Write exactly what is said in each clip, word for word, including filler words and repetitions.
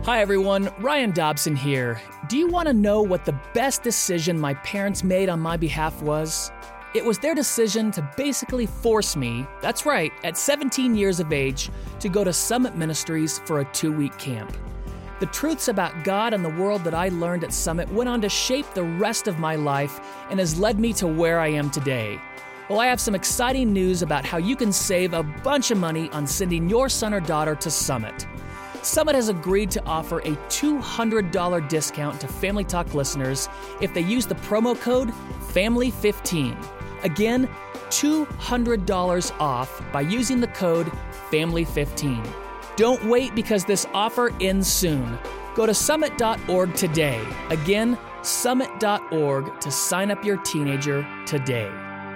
Hi everyone, Ryan Dobson here. Do you want to know what the best decision my parents made on my behalf was? It was their decision to basically force me, that's right, at seventeen years of age, to go to Summit Ministries for a two-week camp. The truths about God and the world that I learned at Summit went on to shape the rest of my life and has led me to where I am today. Well, I have some exciting news about how you can save a bunch of money on sending your son or daughter to Summit. Summit has agreed to offer a two hundred dollars discount to Family Talk listeners if they use the promo code family fifteen. Again, two hundred dollars off by using the code family fifteen. Don't wait because this offer ends soon. Go to summit dot org today. Again, summit dot org to sign up your teenager today.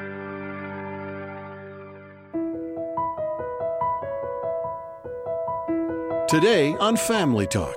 Today on Family Talk.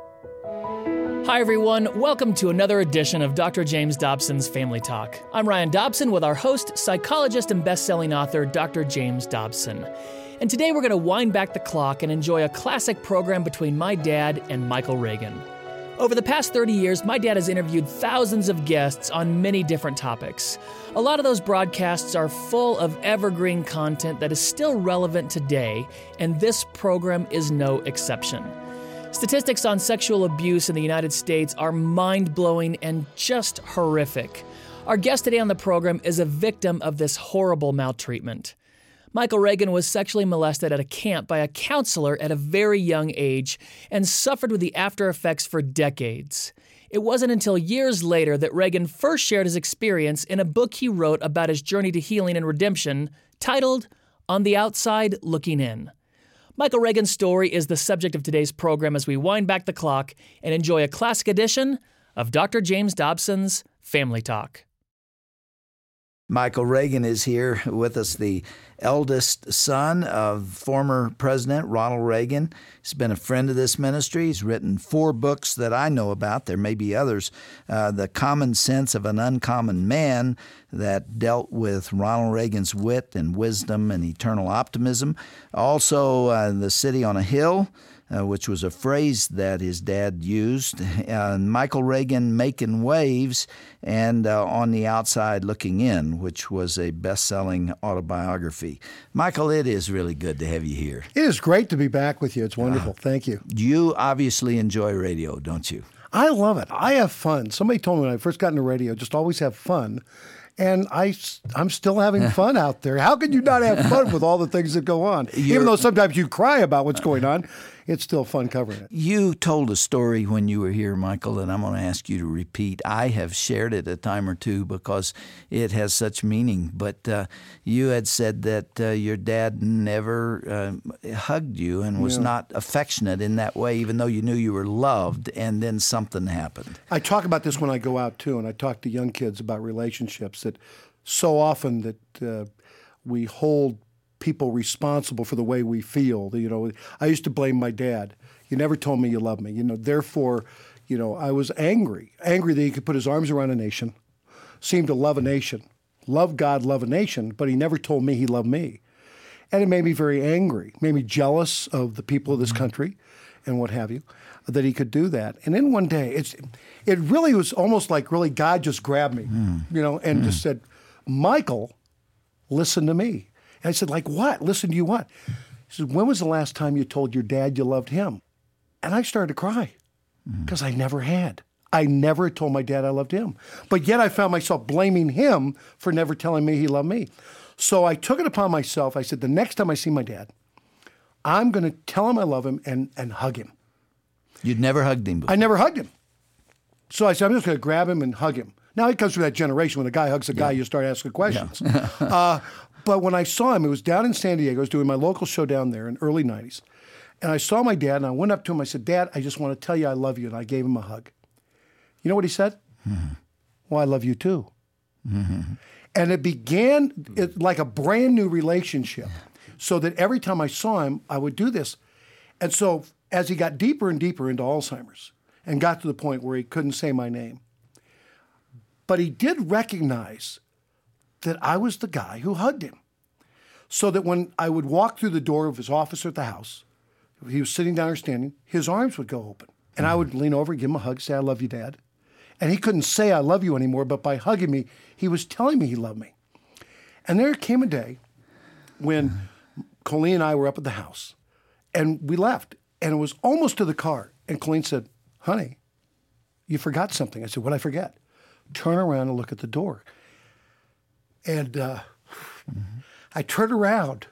Hi everyone, welcome to another edition of Doctor James Dobson's Family Talk. I'm Ryan Dobson with our host, psychologist and best-selling author, Doctor James Dobson. And today we're going to wind back the clock and enjoy a classic program between my dad and Michael Reagan. Over the past thirty years, my dad has interviewed thousands of guests on many different topics. A lot of those broadcasts are full of evergreen content that is still relevant today, and this program is no exception. Statistics on sexual abuse in the United States are mind-blowing and just horrific. Our guest today on the program is a victim of this horrible maltreatment. Michael Reagan was sexually molested at a camp by a counselor at a very young age and suffered with the after effects for decades. It wasn't until years later that Reagan first shared his experience in a book he wrote about his journey to healing and redemption, titled On the Outside Looking In. Michael Reagan's story is the subject of today's program as we wind back the clock and enjoy a classic edition of Doctor James Dobson's Family Talk. Michael Reagan is here with us, the eldest son of former President Ronald Reagan. He's been a friend of this ministry. He's written four books that I know about. There may be others. Uh, The Common Sense of an Uncommon Man, that dealt with Ronald Reagan's wit and wisdom and eternal optimism. Also, uh, The City on a Hill, Uh, which was a phrase that his dad used, uh, Michael Reagan Making Waves, and uh, On the Outside Looking In, which was a best-selling autobiography. Michael, it is really good to have you here. It is great to be back with you. It's wonderful. Uh, Thank you. You obviously enjoy radio, don't you? I love it. I have fun. Somebody told me when I first got into radio, just always have fun. And I, I'm still having fun out there. How can you not have fun with all the things that go on? You're, Even though sometimes you cry about what's going on, it's still fun covering it. You told a story when you were here, Michael, and I'm going to ask you to repeat. I have shared it a time or two because it has such meaning. But uh, you had said that uh, your dad never uh, hugged you and was yeah. not affectionate in that way, even though you knew you were loved, and then something happened. I talk about this when I go out, too, and I talk to young kids about relationships, that so often that uh, we hold people responsible for the way we feel. You know, I used to blame my dad. You never told me you loved me. You know, therefore, you know, I was angry, angry that he could put his arms around a nation, seemed to love a nation, love God, love a nation, but he never told me he loved me. And it made me very angry, made me jealous of the people of this country and what have you, that he could do that. And then one day, it's it really was almost like really God just grabbed me, mm. you know, and mm. just said, Michael, listen to me. And I said, like what? Listen to you what? He said, when was the last time you told your dad you loved him? And I started to cry because mm. I never had. I never told my dad I loved him. But yet I found myself blaming him for never telling me he loved me. So I took it upon myself. I said, the next time I see my dad, I'm going to tell him I love him and, and hug him. You'd never hugged him before? I never hugged him. So I said, I'm just going to grab him and hug him. Now, it comes from that generation. When a guy hugs a guy, yeah. you start asking questions. Yeah. uh, but when I saw him, it was down in San Diego. I was doing my local show down there in the early nineties. And I saw my dad, and I went up to him. I said, Dad, I just want to tell you I love you. And I gave him a hug. You know what he said? Mm-hmm. Well, I love you too. Mm-hmm. And it began it, like a brand new relationship, so that every time I saw him, I would do this. And so as he got deeper and deeper into Alzheimer's and got to the point where he couldn't say my name, but he did recognize that I was the guy who hugged him. So that when I would walk through the door of his office or at the house, he was sitting down or standing, his arms would go open. And I would lean over, give him a hug, say, I love you, Dad. And he couldn't say I love you anymore, but by hugging me, he was telling me he loved me. And there came a day when Colleen and I were up at the house, and we left, and it was almost to the car. And Colleen said, honey, you forgot something. I said, what'd I forget? Turn around and look at the door. And uh, mm-hmm. I turned around,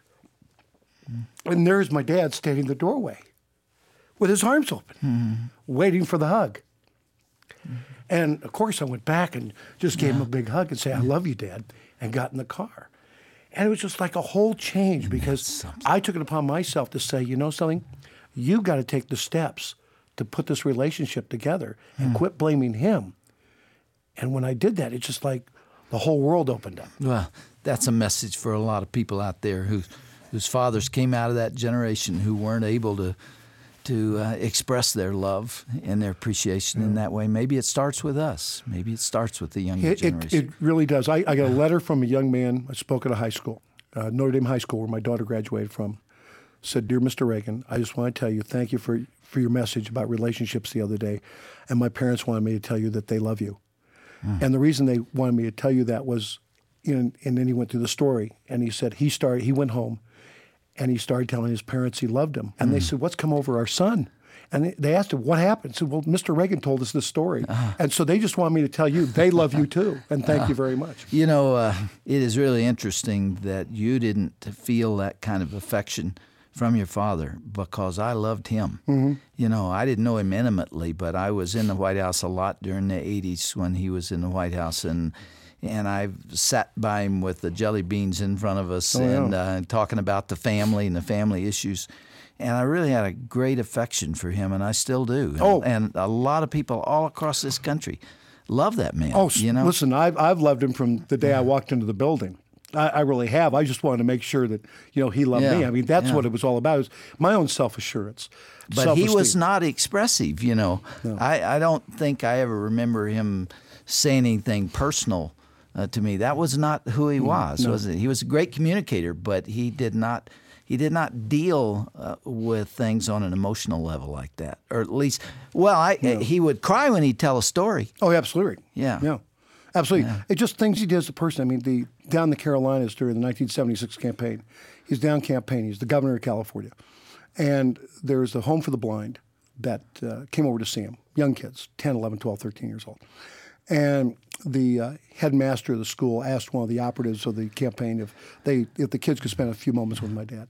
mm-hmm. and there's my dad standing in the doorway with his arms open, mm-hmm. waiting for the hug. Mm-hmm. And, of course, I went back and just gave yeah. him a big hug and said, I love you, Dad, and got in the car. And it was just like a whole change because I took it upon myself to say, you know something? You've got to take the steps to put this relationship together and mm. quit blaming him. And when I did that, it's just like the whole world opened up. Well, that's a message for a lot of people out there who, whose fathers came out of that generation who weren't able to to uh, express their love and their appreciation mm. in that way. Maybe it starts with us. Maybe it starts with the younger it, generation. It, it really does. I, I got a letter from a young man. I spoke at a high school, uh, Notre Dame High School, where my daughter graduated from. Said, Dear Mister Reagan, I just want to tell you, thank you for, for your message about relationships the other day. And my parents wanted me to tell you that they love you. Mm. And the reason they wanted me to tell you that was, in, and then he went through the story, and he said he started, he went home, and he started telling his parents he loved him. And mm. they said, what's come over our son? And they, they asked him, what happened? He said, well, Mister Reagan told us this story. Uh, and so they just want me to tell you they love you too. And thank uh, you very much. You know, uh, it is really interesting that you didn't feel that kind of affection from your father because I loved him. Mm-hmm. You know, I didn't know him intimately, but I was in the White House a lot during the eighties when he was in the White House. And And I sat by him with the jelly beans in front of us oh, and yeah. uh, talking about the family and the family issues. And I really had a great affection for him, and I still do. And, oh. and a lot of people all across this country love that man. Oh, you know? Listen, I've, I've loved him from the day yeah. I walked into the building. I, I really have. I just wanted to make sure that, you know, he loved yeah. me. I mean, that's yeah. what it was all about. It was my own self-assurance. But he was not expressive, you know. No. I, I don't think I ever remember him saying anything personal Uh, to me. That was not who he was. No. Was it? He was a great communicator, but he did not he did not deal uh, with things on an emotional level like that, or at least, well, I, no. he would cry when he'd tell a story. Oh, absolutely. Yeah, yeah, absolutely. Yeah. It's just things he did as a person. I mean, the down in the Carolinas during the nineteen seventy-six campaign, he's down campaigning. He's the governor of California, and there's the Home for the Blind that uh, came over to see him. Young kids, ten, eleven, twelve, thirteen years old. And the uh, headmaster of the school asked one of the operatives of the campaign if they if the kids could spend a few moments with my dad.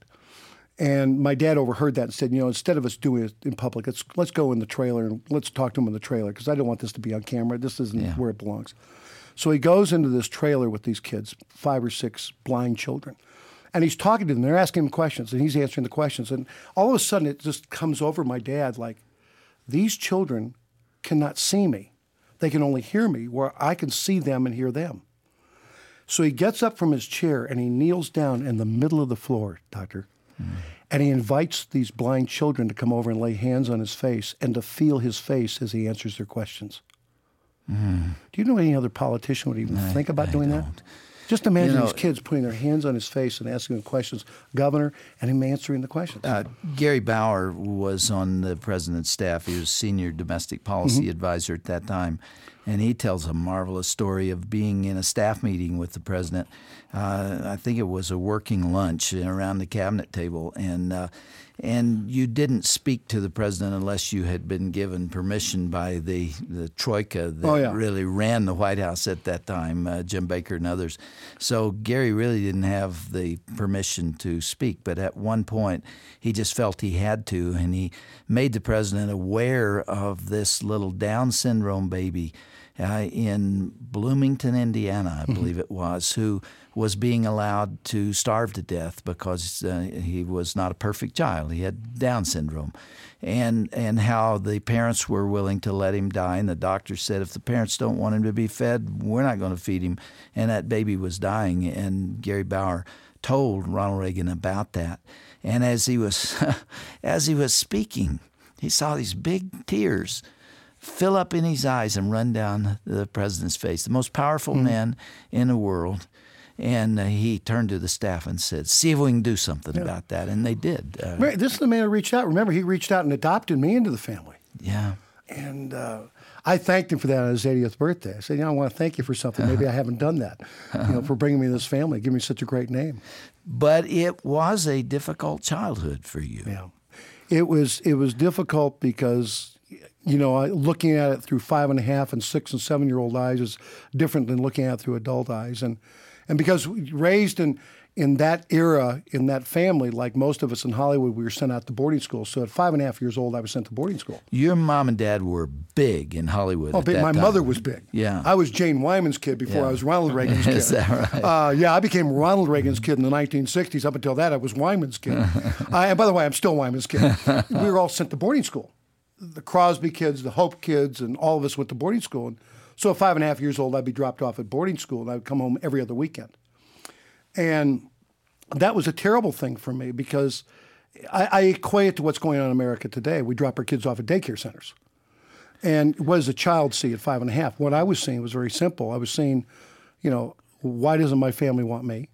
And my dad overheard that and said, you know, instead of us doing it in public, let's let's go in the trailer and let's talk to him in the trailer because I don't want this to be on camera. This isn't yeah. where it belongs. So he goes into this trailer with these kids, five or six blind children. And he's talking to them. They're asking him questions, and he's answering the questions. And all of a sudden, it just comes over my dad like, these children cannot see me. They can only hear me, where I can see them and hear them. So he gets up from his chair and he kneels down in the middle of the floor, Doctor, mm. and he invites these blind children to come over and lay hands on his face and to feel his face as he answers their questions. Mm. Do you know any other politician would even I, think about I doing don't. that? Just imagine you know, these kids putting their hands on his face and asking him questions, Governor, and him answering the questions. Uh, Gary Bauer was on the president's staff. He was senior domestic policy mm-hmm. advisor at that time. And he tells a marvelous story of being in a staff meeting with the president. Uh, I think it was a working lunch around the cabinet table. And uh, and you didn't speak to the president unless you had been given permission by the, the troika that oh, yeah. really ran the White House at that time, uh, Jim Baker and others. So Gary really didn't have the permission to speak. But at one point, he just felt he had to. And he made the president aware of this little Down syndrome baby Uh, in Bloomington, Indiana, I believe it was, who was being allowed to starve to death because uh, he was not a perfect child. He had Down syndrome. And and how the parents were willing to let him die. And the doctor said, if the parents don't want him to be fed, we're not going to feed him. And that baby was dying. And Gary Bauer told Ronald Reagan about that. And as he was as he was speaking, he saw these big tears fill up in his eyes and run down the president's face, the most powerful mm. man in the world. And uh, he turned to the staff and said, see if we can do something yeah. about that. And they did. Uh, this is the man who reached out. Remember, he reached out and adopted me into the family. Yeah. And uh, I thanked him for that on his eightieth birthday. I said, you know, I want to thank you for something. Maybe I haven't done that, you know, for bringing me this family, giving me such a great name. But it was a difficult childhood for you. Yeah. It was, it was difficult because, you know, I, looking at it through five and a half and six and seven-year-old eyes is different than looking at it through adult eyes. And and because raised in, in that era, in that family, like most of us in Hollywood, we were sent out to boarding school. So at five and a half years old, I was sent to boarding school. Your mom and dad were big in Hollywood Oh, at big. that My time. mother was big. Yeah. I was Jane Wyman's kid before Yeah. I was Ronald Reagan's kid. Is that right? Uh, yeah, I became Ronald Reagan's kid in the nineteen sixties. Up until that, I was Wyman's kid. uh, and by the way, I'm still Wyman's kid. We were all sent to boarding school. The Crosby kids, the Hope kids, and all of us went to boarding school. And so at five and a half years old, I'd be dropped off at boarding school, and I would come home every other weekend. And that was a terrible thing for me because I, I equate it to what's going on in America today. We drop our kids off at daycare centers. And what does a child see at five and a half? What I was seeing was very simple. I was seeing, you know, why doesn't my family want me?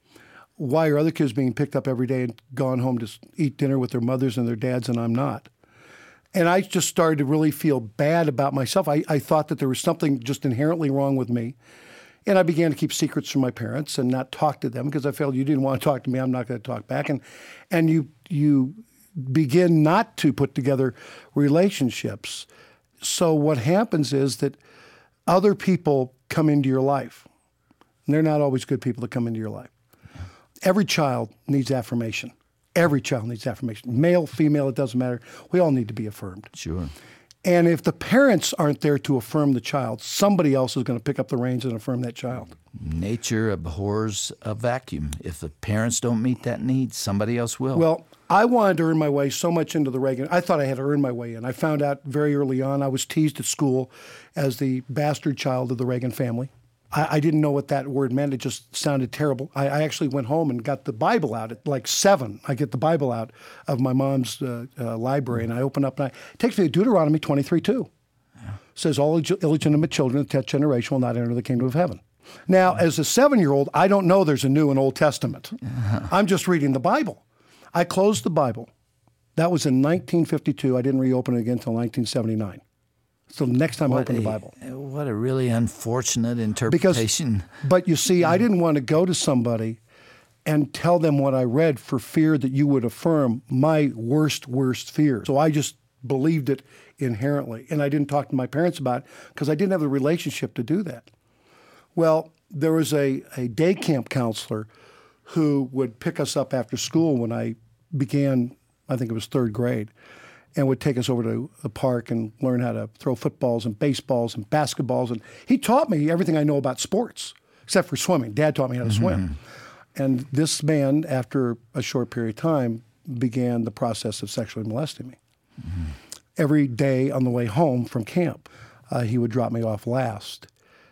Why are other kids being picked up every day and gone home to eat dinner with their mothers and their dads and I'm not? And I just started to really feel bad about myself. I, I thought that there was something just inherently wrong with me. And I began to keep secrets from my parents and not talk to them because I felt you didn't want to talk to me, I'm not going to talk back. And and you you begin not to put together relationships. So what happens is that other people come into your life. And they're not always good people to come into your life. Every child needs affirmation. Every child needs affirmation. Male, female, it doesn't matter. We all need to be affirmed. Sure. And if the parents aren't there to affirm the child, somebody else is going to pick up the reins and affirm that child. Nature abhors a vacuum. If the parents don't meet that need, somebody else will. Well, I wanted to earn my way so much into the Reagan. I thought I had to earn my way in. I found out very early on. I was teased at school as the bastard child of the Reagan family. I, I didn't know what that word meant. It just sounded terrible. I, I actually went home and got the Bible out at like seven. I get the Bible out of my mom's uh, uh, library, and I open up, and I, it takes me to Deuteronomy twenty-three two. Yeah. It says, all illegitimate children of the tenth generation will not enter the kingdom of heaven. Now, as a seven-year-old, I don't know there's a New and Old Testament. Uh-huh. I'm just reading the Bible. I closed the Bible. That was in nineteen fifty-two. I didn't reopen it again until nineteen seventy-nine. So the next time what I opened a, the Bible. What a really unfortunate Because, interpretation. but you see, I didn't want to go to somebody and tell them what I read for fear that you would affirm my worst, worst fear. So I just believed it inherently. And I didn't talk to my parents about it because I didn't have the relationship to do that. Well, there was a, a day camp counselor who would pick us up after school when I began, I think it was third grade, and would take us over to the park and learn how to throw footballs and baseballs and basketballs. And he taught me everything I know about sports, except for swimming. Dad taught me how to mm-hmm. swim. And this man, after a short period of time, began the process of sexually molesting me. Mm-hmm. Every day on the way home from camp, uh, he would drop me off last.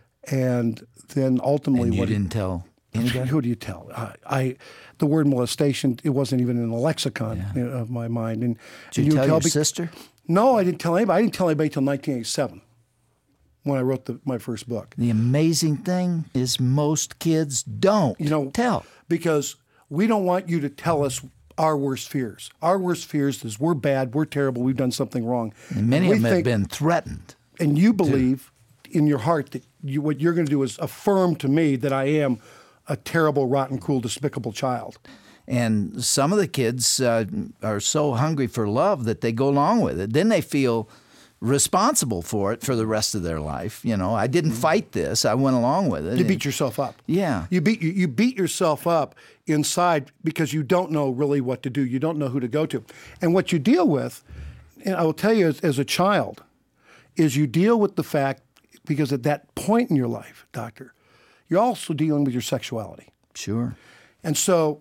And then ultimately... And you what didn't he, tell anybody? Who do you tell? I, I the word molestation, it wasn't even in the lexicon yeah. you know, of my mind. And, Did and you, you tell, tell your be- sister? No, I didn't tell anybody. I didn't tell anybody until nineteen eighty-seven when I wrote the, my first book. The amazing thing is most kids don't you know, tell. Because we don't want you to tell us our worst fears. Our worst fears is we're bad, we're terrible, we've done something wrong. And many we of them think, have been threatened. And you believe too. in your heart that you, what you're going to do is affirm to me that I am a terrible, rotten, cruel, despicable child. And some of the kids uh, are so hungry for love that they go along with it. Then they feel responsible for it for the rest of their life. You know, I didn't fight this. I went along with it. You beat yourself up. Yeah. You beat you, you beat yourself up inside because you don't know really what to do. You don't know who to go to. And what you deal with, and I will tell you as, as a child, is you deal with the fact, because at that point in your life, doctor, you're also dealing with your sexuality. Sure. And so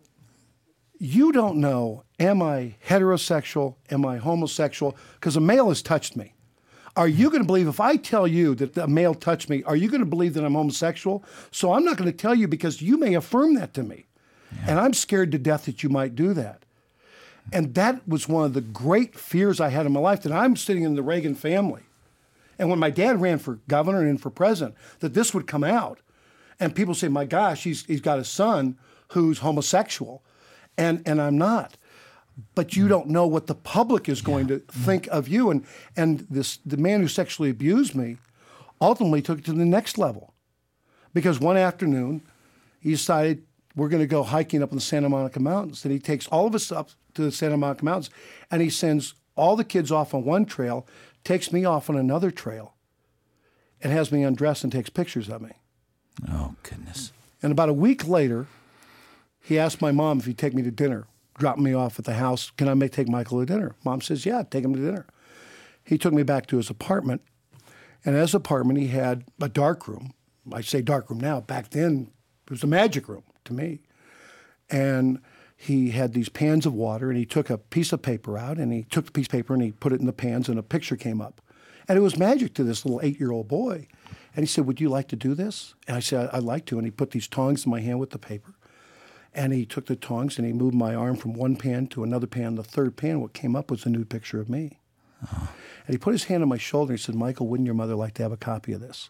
you don't know, am I heterosexual? Am I homosexual? Because a male has touched me. Are you going to believe, if I tell you that a male touched me, are you going to believe that I'm homosexual? So I'm not going to tell you because you may affirm that to me. Yeah. And I'm scared to death that you might do that. And that was one of the great fears I had in my life, that I'm sitting in the Reagan family. And when my dad ran for governor and for president, that this would come out. And people say, my gosh, he's, he's got a son who's homosexual. And, and I'm not. but you don't know what the public is going yeah. to think of you. And and this the man who sexually abused me ultimately took it to the next level, because one afternoon he decided we're going to go hiking up in the Santa Monica Mountains. And he takes all of us up to the Santa Monica Mountains, and he sends all the kids off on one trail, takes me off on another trail, and has me undressed and takes pictures of me. Oh, goodness. And about a week later, he asked my mom if he'd take me to dinner, drop me off at the house. Can I make take Michael to dinner? Mom says, yeah, take him to dinner. He took me back to his apartment, and in his apartment he had a dark room. I say dark room now. Back then, it was a magic room to me. And he had these pans of water, and he took a piece of paper out, and he took the piece of paper and he put it in the pans, and a picture came up. And it was magic to this little eight-year-old boy. And he said, would you like to do this? And I said, I'd like to. And he put these tongs in my hand with the paper. And he took the tongs and he moved my arm from one pan to another pan. The third pan, what came up was a nude picture of me. Oh. And he put his hand on my shoulder and he said, Michael, wouldn't your mother like to have a copy of this?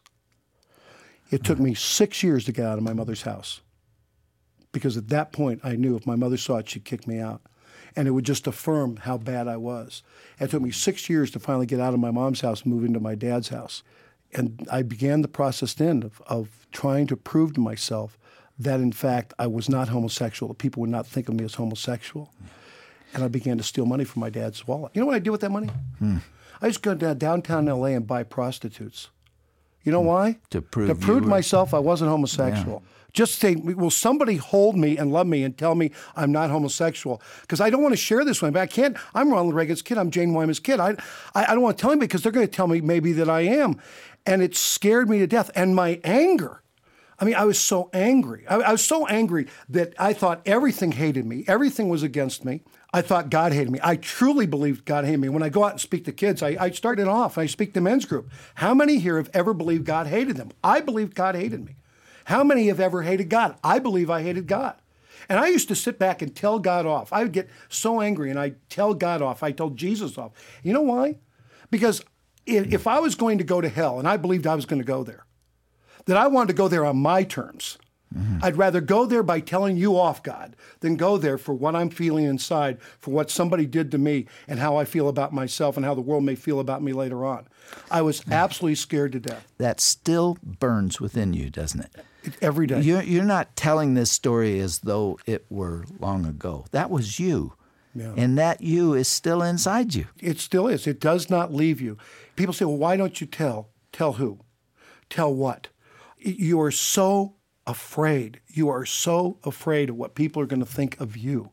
It took me six years to get out of my mother's house, because at that point I knew if my mother saw it, she'd kick me out. And it would just affirm how bad I was. And it took me six years to finally get out of my mom's house and move into my dad's house. And I began the process then of, of trying to prove to myself that, in fact, I was not homosexual, that people would not think of me as homosexual. And I began to steal money from my dad's wallet. You know what I did with that money? Hmm. I used to go down downtown L A and buy prostitutes. You know why? To prove To prove to were... myself I wasn't homosexual. Yeah. Just saying, will somebody hold me and love me and tell me I'm not homosexual? Because I don't want to share this one, but I can't. I'm Ronald Reagan's kid. I'm Jane Wyman's kid. I, I, I don't want to tell anybody because they're going to tell me maybe that I am. And it scared me to death. And my anger, I mean, I was so angry. I, I was so angry that I thought everything hated me. Everything was against me. I thought God hated me. I truly believed God hated me. When I go out and speak to kids, I, I start it off. I speak to men's group. How many here have ever believed God hated them? I believed God hated me. How many have ever hated God? I believe I hated God. And I used to sit back and tell God off. I would get so angry and I'd tell God off. I told Jesus off. You know why? Because if I was going to go to hell, and I believed I was going to go there, that I wanted to go there on my terms. Mm-hmm. I'd rather go there by telling you off, God, than go there for what I'm feeling inside, for what somebody did to me and how I feel about myself and how the world may feel about me later on. I was absolutely scared to death. That still burns within you, doesn't it? Every day. You're, you're not telling this story as though it were long ago. That was you. Yeah. And that you is still inside you. It still is. It does not leave you. People say, well, why don't you tell? Tell who? Tell what? You are so afraid. You are so afraid of what people are going to think of you.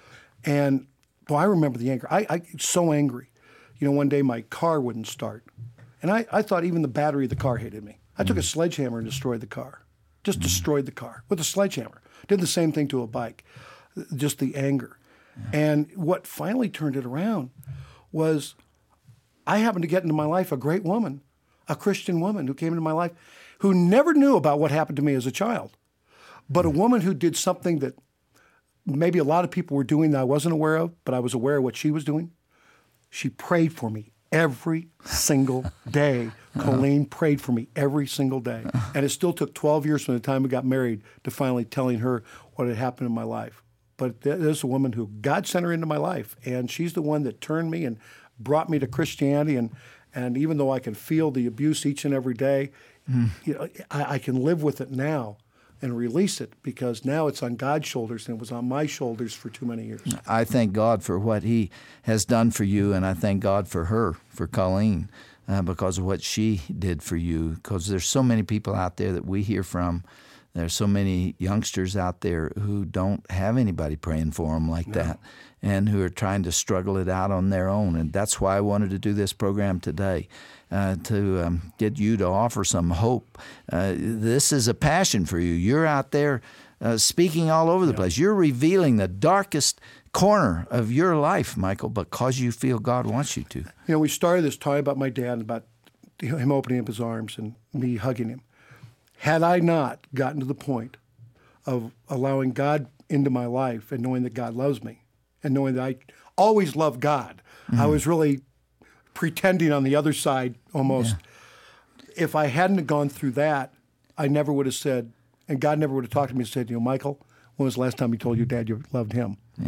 And, well, I remember the anger. I, I so angry. You know, one day my car wouldn't start. And I, I thought even the battery of the car hated me. I took a sledgehammer and destroyed the car. Just destroyed the car with a sledgehammer. Did the same thing to a bike. Just the anger. Yeah. And what finally turned it around was I happened to get into my life a great woman, a Christian woman who came into my life who never knew about what happened to me as a child, but a woman who did something that maybe a lot of people were doing that I wasn't aware of, but I was aware of what she was doing. She prayed for me every single day. Colleen prayed for me every single day. And it still took twelve years from the time we got married to finally telling her what had happened in my life. But there's a woman who God sent her into my life, and she's the one that turned me and brought me to Christianity. And, and even though I can feel the abuse each and every day, mm. you know, I, I can live with it now and release it, because now it's on God's shoulders and it was on my shoulders for too many years. I thank God for what He has done for you, and I thank God for her, for Colleen, uh, because of what she did for you, because there's so many people out there that we hear from. There's so many youngsters out there who don't have anybody praying for them like no. that, and who are trying to struggle it out on their own. And that's why I wanted to do this program today, uh, to um, get you to offer some hope. Uh, this is a passion for you. You're out there uh, speaking all over the yeah. place. You're revealing the darkest corner of your life, Michael, because you feel God wants you to. You know, we started this talking about my dad, about him opening up his arms and me hugging him. Had I not gotten to the point of allowing God into my life and knowing that God loves me and knowing that I always love God, mm-hmm. I was really pretending on the other side almost. Yeah. If I hadn't have gone through that, I never would have said, and God never would have talked to me and said, you know, Michael, when was the last time you told your dad you loved him? Yeah.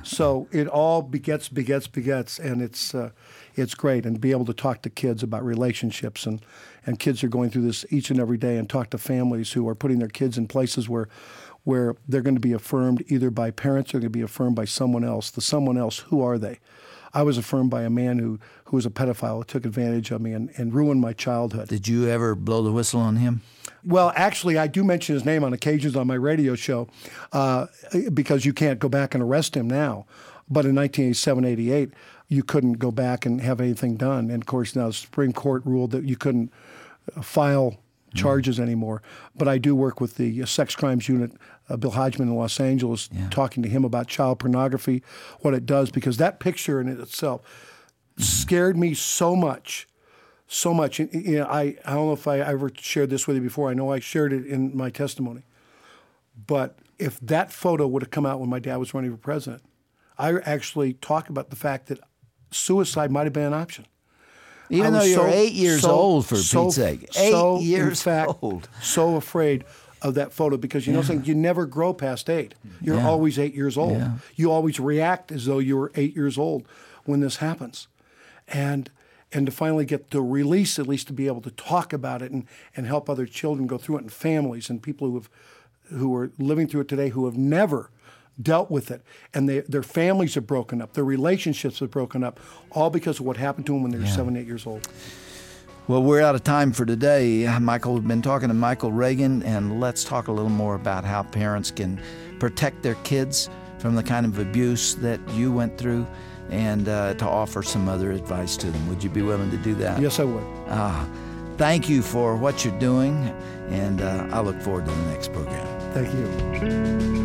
So it all begets, begets, begets, and it's uh, it's great. And be able to talk to kids about relationships, and, and kids are going through this each and every day, and talk to families who are putting their kids in places where where they're going to be affirmed either by parents or going to be affirmed by someone else. The someone else, who are they? I was affirmed by a man who, who was a pedophile, who took advantage of me and, and ruined my childhood. Did you ever blow the whistle on him? Well, actually, I do mention his name on occasions on my radio show uh, because you can't go back and arrest him now. But in nineteen eighty-seven, eighty-eight, you couldn't go back and have anything done. And, of course, now the Supreme Court ruled that you couldn't file charges anymore. But I do work with the sex crimes unit, uh, Bill Hodgman in Los Angeles, yeah. talking to him about child pornography, what it does, because that picture in itself mm-hmm. scared me so much, so much. And, you know, I, I don't know if I ever shared this with you before. I know I shared it in my testimony. But if that photo would have come out when my dad was running for president, I actually talked about the fact that suicide might have been an option. Even though you're so, eight years so, old, for so, Pete's sake. Eight so, years in fact, old. So afraid of that photo because, you know, yeah. saying you never grow past eight. You're yeah. always eight years old. Yeah. You always react as though you were eight years old when this happens. And and to finally get the release, at least to be able to talk about it and, and help other children go through it, and families and people who have who are living through it today who have never dealt with it, and they, their families are broken up, their relationships are broken up, all because of what happened to them when they were yeah. seven, eight years old. Well, we're out of time for today. Michael, we've been talking to Michael Reagan, and let's talk a little more about how parents can protect their kids from the kind of abuse that you went through, and uh, to offer some other advice to them. Would you be willing to do that? Yes, I would. Ah, thank you for what you're doing, and uh, I look forward to the next program. Thank you.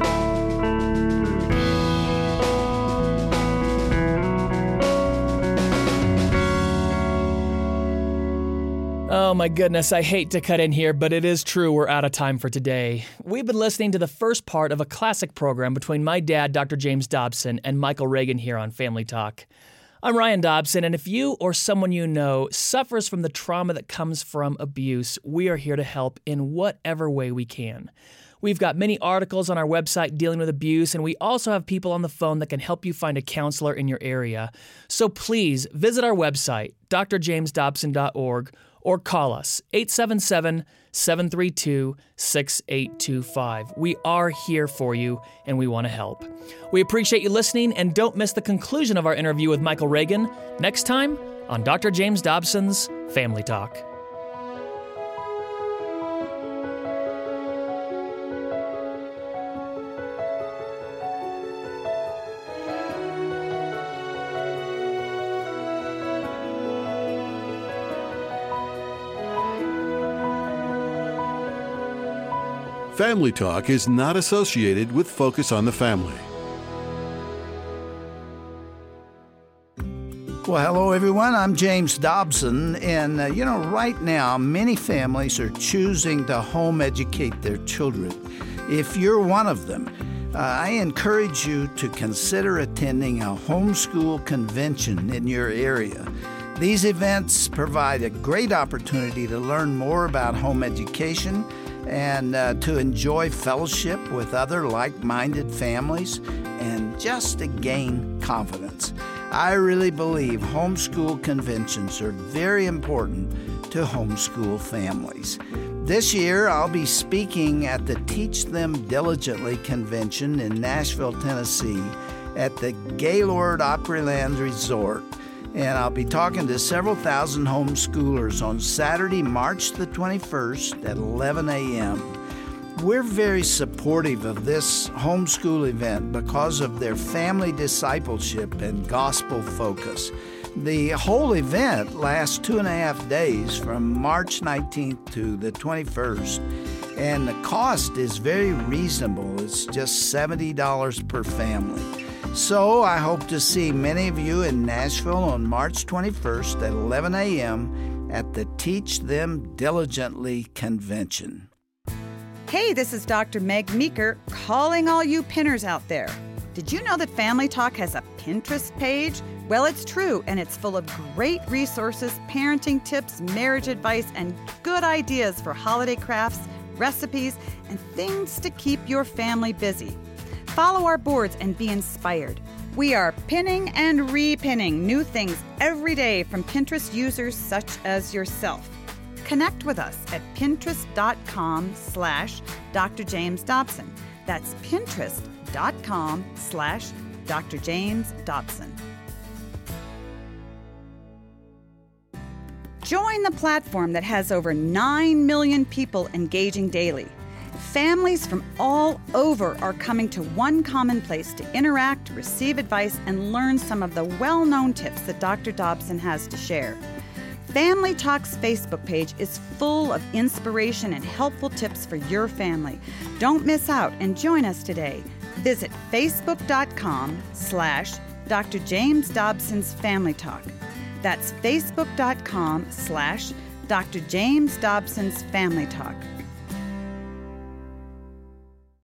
Oh my goodness, I hate to cut in here, but it is true, we're out of time for today. We've been listening to the first part of a classic program between my dad, Doctor James Dobson, and Michael Reagan here on Family Talk. I'm Ryan Dobson, and if you or someone you know suffers from the trauma that comes from abuse, we are here to help in whatever way we can. We've got many articles on our website dealing with abuse, and we also have people on the phone that can help you find a counselor in your area. So please visit our website, d r james dobson dot org, or call us, eight seven seven, seven three two, six eight two five. We are here for you, and we want to help. We appreciate you listening, and don't miss the conclusion of our interview with Michael Reagan next time on Doctor James Dobson's Family Talk. Family Talk is not associated with Focus on the Family. Well, hello, everyone. I'm James Dobson. And, uh, you know, right now, many families are choosing to home educate their children. If you're one of them, uh, I encourage you to consider attending a homeschool convention in your area. These events provide a great opportunity to learn more about home education and uh, to enjoy fellowship with other like-minded families and just to gain confidence. I really believe homeschool conventions are very important to homeschool families. This year, I'll be speaking at the Teach Them Diligently Convention in Nashville, Tennessee at the Gaylord Opryland Resort. And I'll be talking to several thousand homeschoolers on Saturday, March the twenty-first at eleven a.m. We're very supportive of this homeschool event because of their family discipleship and gospel focus. The whole event lasts two and a half days from March nineteenth to the twenty-first, and the cost is very reasonable. It's just seventy dollars per family. So I hope to see many of you in Nashville on March twenty-first at eleven a.m. at the Teach Them Diligently Convention. Hey, this is Doctor Meg Meeker calling all you pinners out there. Did you know that Family Talk has a Pinterest page? Well, it's true, and it's full of great resources, parenting tips, marriage advice, and good ideas for holiday crafts, recipes, and things to keep your family busy. Follow our boards and be inspired. We are pinning and repinning new things every day from Pinterest users such as yourself. Connect with us at pinterest.com slash Dr. James Dobson. That's pinterest.com slash Dr. James Dobson. Join the platform that has over nine million people engaging daily. Families from all over are coming to one common place to interact, receive advice, and learn some of the well-known tips that Doctor Dobson has to share. Family Talk's Facebook page is full of inspiration and helpful tips for your family. Don't miss out and join us today. Visit facebook.com slash Dr. James Dobson's Family Talk. That's facebook.com slash Dr. James Dobson's Family Talk.